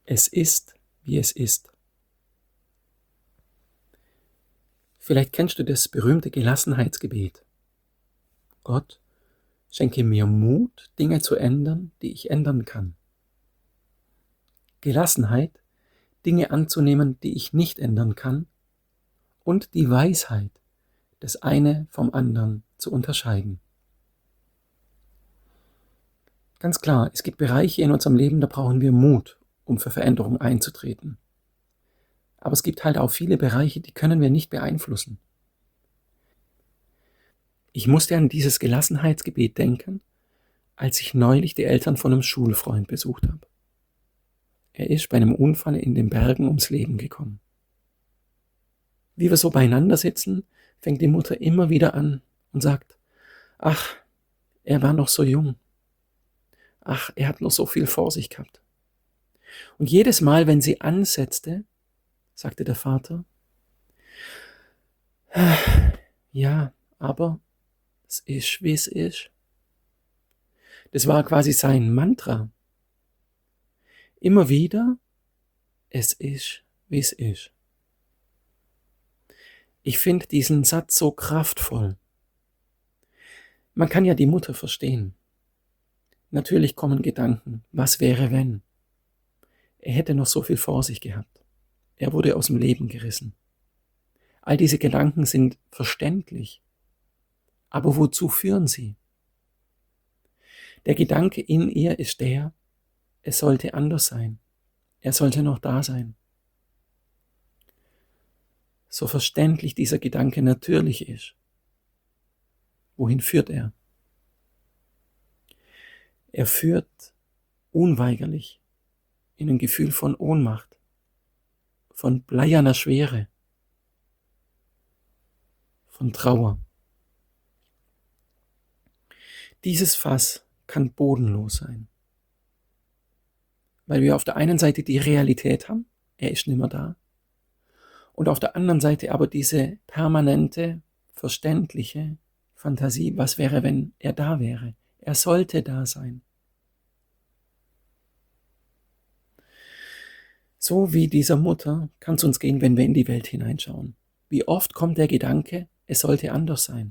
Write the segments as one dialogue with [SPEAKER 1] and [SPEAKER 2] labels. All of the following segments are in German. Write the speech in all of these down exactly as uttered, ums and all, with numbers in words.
[SPEAKER 1] Es ist, wie es ist. Vielleicht kennst du das berühmte Gelassenheitsgebet. Gott, schenke mir Mut, Dinge zu ändern, die ich ändern kann. Gelassenheit, Dinge anzunehmen, die ich nicht ändern kann. Und die Weisheit, das eine vom anderen zu unterscheiden. Ganz klar, es gibt Bereiche in unserem Leben, da brauchen wir Mut, um für Veränderung einzutreten. Aber es gibt halt auch viele Bereiche, die können wir nicht beeinflussen. Ich musste an dieses Gelassenheitsgebet denken, als ich neulich die Eltern von einem Schulfreund besucht habe. Er ist bei einem Unfall in den Bergen ums Leben gekommen. Wie wir so beieinander sitzen, fängt die Mutter immer wieder an und sagt, ach, er war noch so jung. Ach, er hat noch so viel vor sich gehabt. Und jedes Mal, wenn sie ansetzte, sagte der Vater, ja, aber es ist, wie es ist. Das war quasi sein Mantra. Immer wieder, es ist, wie es ist. Ich finde diesen Satz so kraftvoll. Man kann ja die Mutter verstehen. Natürlich kommen Gedanken, was wäre wenn? Er hätte noch so viel vor sich gehabt. Er wurde aus dem Leben gerissen. All diese Gedanken sind verständlich. Aber wozu führen sie? Der Gedanke in ihr ist der, es sollte anders sein. Er sollte noch da sein. So verständlich dieser Gedanke natürlich ist. Wohin führt er? Er führt unweigerlich in ein Gefühl von Ohnmacht, von bleierner Schwere, von Trauer. Dieses Fass kann bodenlos sein, weil wir auf der einen Seite die Realität haben, er ist nicht mehr da, und auf der anderen Seite aber diese permanente, verständliche Fantasie, was wäre, wenn er da wäre? Er sollte da sein. So wie dieser Mutter kann es uns gehen, wenn wir in die Welt hineinschauen. Wie oft kommt der Gedanke, es sollte anders sein.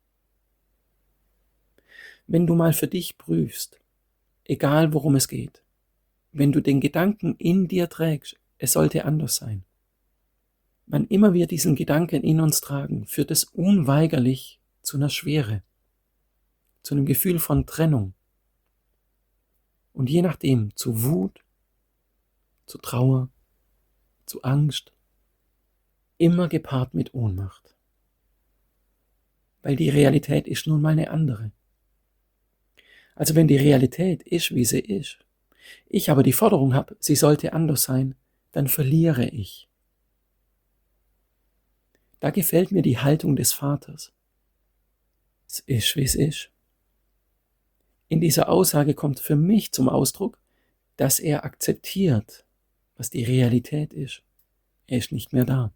[SPEAKER 1] Wenn du mal für dich prüfst, egal worum es geht, wenn du den Gedanken in dir trägst, es sollte anders sein. Wann immer wir diesen Gedanken in uns tragen, führt es unweigerlich zu einer Schwere, zu einem Gefühl von Trennung und je nachdem zu Wut, zu Trauer, zu Angst, immer gepaart mit Ohnmacht. Weil die Realität ist nun mal eine andere. Also wenn die Realität ist, wie sie ist, ich aber die Forderung habe, sie sollte anders sein, dann verliere ich. Da gefällt mir die Haltung des Vaters. Es ist, wie es ist. In dieser Aussage kommt für mich zum Ausdruck, dass er akzeptiert, was die Realität ist. Er ist nicht mehr da.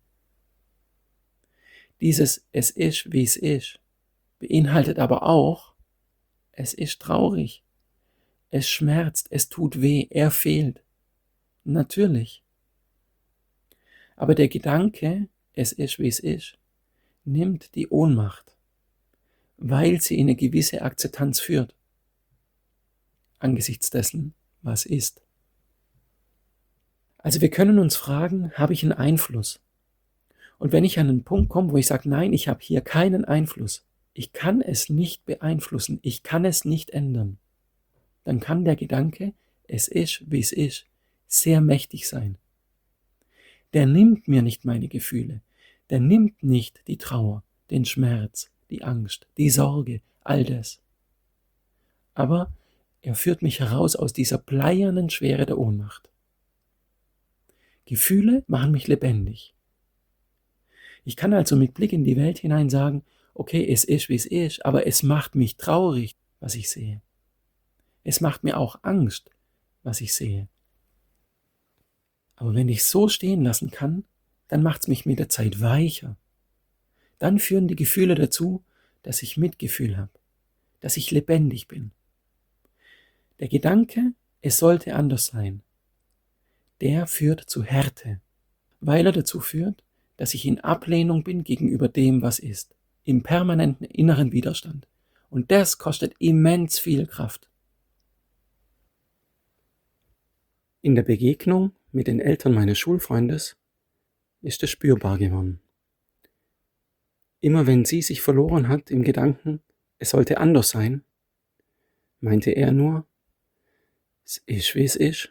[SPEAKER 1] Dieses Es ist, wie es ist, beinhaltet aber auch, es ist traurig, es schmerzt, es tut weh, er fehlt. Natürlich. Aber der Gedanke, es ist, wie es ist, nimmt die Ohnmacht, weil sie in eine gewisse Akzeptanz führt, angesichts dessen, was ist. Also wir können uns fragen, habe ich einen Einfluss? Und wenn ich an einen Punkt komme, wo ich sage, nein, ich habe hier keinen Einfluss, ich kann es nicht beeinflussen, ich kann es nicht ändern, dann kann der Gedanke, es ist, wie es ist, sehr mächtig sein. Der nimmt mir nicht meine Gefühle, der nimmt nicht die Trauer, den Schmerz, die Angst, die Sorge, all das. Aber er führt mich heraus aus dieser bleiernen Schwere der Ohnmacht. Gefühle machen mich lebendig. Ich kann also mit Blick in die Welt hinein sagen, okay, es ist, wie es ist, aber es macht mich traurig, was ich sehe. Es macht mir auch Angst, was ich sehe. Aber wenn ich so stehen lassen kann, dann macht es mich mit der Zeit weicher. Dann führen die Gefühle dazu, dass ich Mitgefühl habe, dass ich lebendig bin. Der Gedanke, es sollte anders sein, der führt zu Härte, weil er dazu führt, dass ich in Ablehnung bin gegenüber dem, was ist, im permanenten inneren Widerstand. Und das kostet immens viel Kraft. In der Begegnung mit den Eltern meines Schulfreundes ist es spürbar geworden. Immer wenn sie sich verloren hat im Gedanken, es sollte anders sein, meinte er nur, es ist, wie es ist.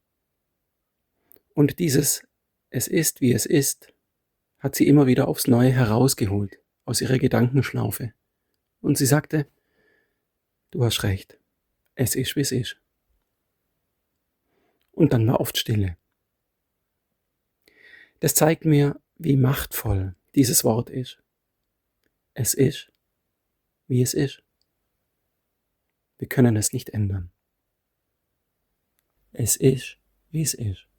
[SPEAKER 1] Und dieses Es ist, wie es ist, hat sie immer wieder aufs Neue herausgeholt aus ihrer Gedankenschlaufe. Und sie sagte, du hast recht, es ist, wie es ist. Und dann war oft Stille. Das zeigt mir, wie machtvoll dieses Wort ist. Es ist, wie es ist. Wir können es nicht ändern. Es ist, wie es ist.